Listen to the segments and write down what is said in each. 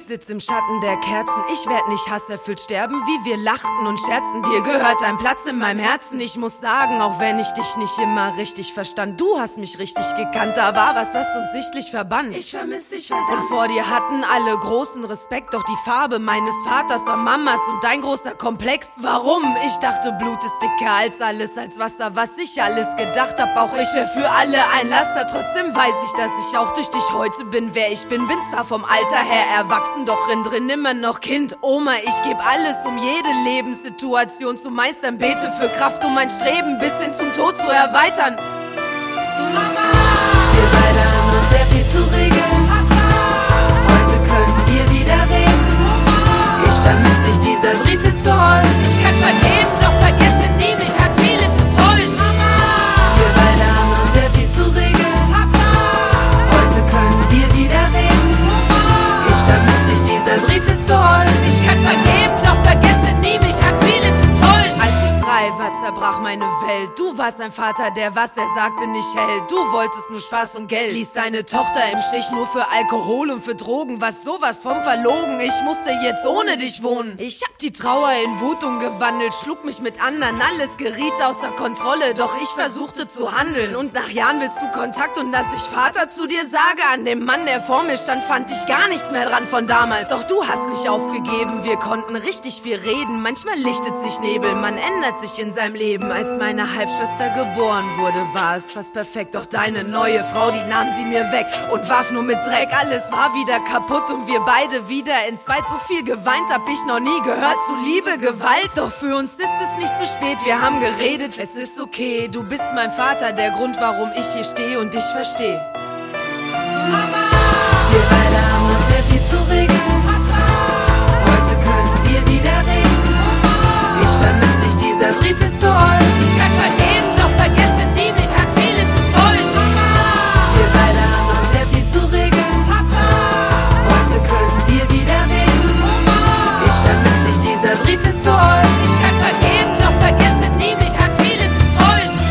sitz im Schatten der Kerzen. Ich werd nicht hasserfüllt sterben, wie wir lachten und scherzen. Dir gehört ein Platz in meinem Herzen. Ich muss sagen, auch wenn ich dich nicht immer richtig verstand, du hast mich richtig gekannt. Da war was uns sichtlich verband. Ich vermiss dich verdammt. Und vor dir hatten alle großen Respekt. Doch die Farbe meines Vaters war Mamas und dein großer Komplex. Warum? Ich dachte, Blut ist dicker als alles, als Wasser, was ich alles gedacht hab. Auch ich wär für alle ein Laster. Trotzdem weiß ich, dass ich auch durch dich heute bin, wer ich bin. Bin zwar vom Alter her erwachsen, doch innen drin immer noch Kind. Oma, ich geb alles, um jede Lebenssituation zu meistern. Bete für Kraft, um mein Streben bis hin zum Tod zu erweitern. Mama, wir beide haben noch sehr viel zu regeln. Papa, heute können wir wieder reden. Mama, ich vermiss dich, dieser Brief ist für euch. Ich kann vergeben, doch vergesse nie, mich hat vieles enttäuscht. Mama, wir beide haben noch sehr viel zu regeln. Papa, heute können wir wieder reden. Mama, ich vermiss dich, dieser Brief ist für euch. Ich kann vergeben, doch vergesse nie, mich hat vieles enttäuscht. Als ich 3 war, zerbrach meine Welt. Du warst ein Vater, der was er sagte nicht hält. Du wolltest nur Spaß und Geld. Ließ deine Tochter im Stich nur für Alkohol und für Drogen. Was sowas vom verlogen. Ich musste jetzt ohne dich wohnen. Ich hab die Trauer in Wut umgewandelt, schlug mich mit anderen. Alles geriet außer Kontrolle, doch ich versuchte zu handeln. Und nach Jahren willst du Kontakt und dass ich Vater zu dir sage. An dem Mann, der vor mir stand, fand ich gar nichts mehr dran von damals. Doch du hast nicht aufgegeben, wir konnten richtig viel reden. Manchmal lichtet sich Nebel, man ändert sich in seinem Leben. Als meine Halbschwester geboren wurde, war es fast perfekt. Doch deine neue Frau, die nahm sie mir weg und warf nur mit Dreck. Alles war wieder kaputt und wir beide wieder entzweit. So viel geweint hab ich noch nie gehört zu Liebe, Gewalt. Doch für uns ist es nicht zu spät, wir haben geredet, es ist okay. Du bist mein Vater, der Grund, warum ich hier stehe und dich verstehe. Mama, wir beide haben noch sehr viel zu regeln. Papa, heute können wir wieder reden. Mama, ich vermiss dich, dieser Brief ist für euch. Ich kann vergeben, doch vergesse nie, mich hat vieles enttäuscht. Mama, wir beide haben noch sehr viel zu regeln. Papa, heute können wir wieder reden. Mama, ich vermiss dich, dieser Brief ist für euch. Ich kann vergeben, doch vergesse nie, mich hat vieles enttäuscht.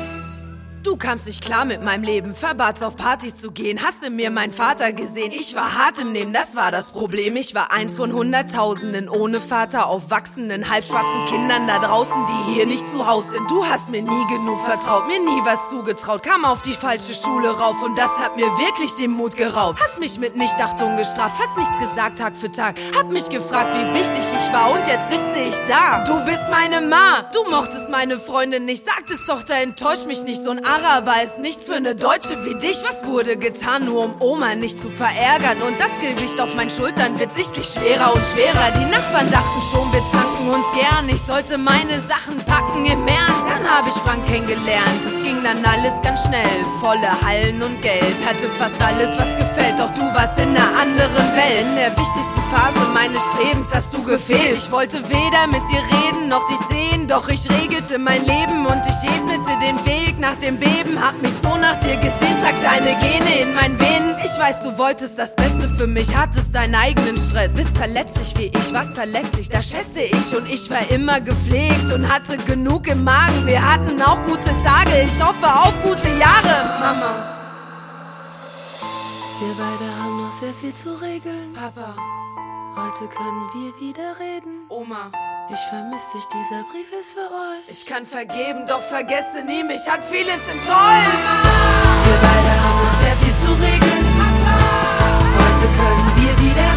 Du kamst nicht klar mit meinem Leben, verbat's auf Partys zu gehen, hast in mir meinen Vater gesehen. Ich war hart im Nehmen, das war das Problem. Ich war eins von Hunderttausenden ohne Vater, aufwachsenden, halbschwarzen Kindern da draußen, die hier nicht zu Hause sind. Du hast mir nie genug vertraut, mir nie was zugetraut, kam auf die falsche Schule rauf und das hat mir wirklich den Mut geraubt. Hast mich mit Nichtachtung gestraft, fast nichts gesagt Tag für Tag, hab mich gefragt, wie wichtig ich war und jetzt sitze ich da. Du bist meine Ma, du mochtest meine Freundin nicht, sagtest Tochter, enttäusch mich nicht, so ein Araber ist nichts für eine Deutsche wie dich. Was wurde getan, nur um Oma nicht zu verärgern? Und das Gewicht auf meinen Schultern wird sichtlich schwerer und schwerer. Die Nachbarn dachten schon, wir zanken uns gern. Ich sollte meine Sachen packen im Ernst. Dann hab ich Frank kennengelernt. Es ging dann alles ganz schnell. Volle Hallen und Geld. Hatte fast alles, was gefällt. Doch du warst in einer anderen Welt. In der wichtigsten Phase meines Strebens hast du gefehlt. Ich wollte weder mit dir reden, noch dich sehen. Doch ich regelte mein Leben und ich ebnete den Weg nach dem Beben. Hab mich so nach dir gesehen, trag deine Gene in meinen Venen. Ich weiß, du wolltest das Beste für mich, hattest deinen eigenen Stress. Bist verletzlich wie ich, was verlässlich, das schätze ich. Und ich war immer gepflegt und hatte genug im Magen. Wir hatten auch gute Tage, ich hoffe auf gute Jahre, Mama. Wir beide haben noch sehr viel zu regeln. Papa, heute können wir wieder reden. Oma, ich vermiss dich, dieser Brief ist für euch. ich kann vergeben, doch vergesse nie, mich hat vieles enttäuscht. Wir beide haben noch sehr viel zu regeln. Heute können wir wieder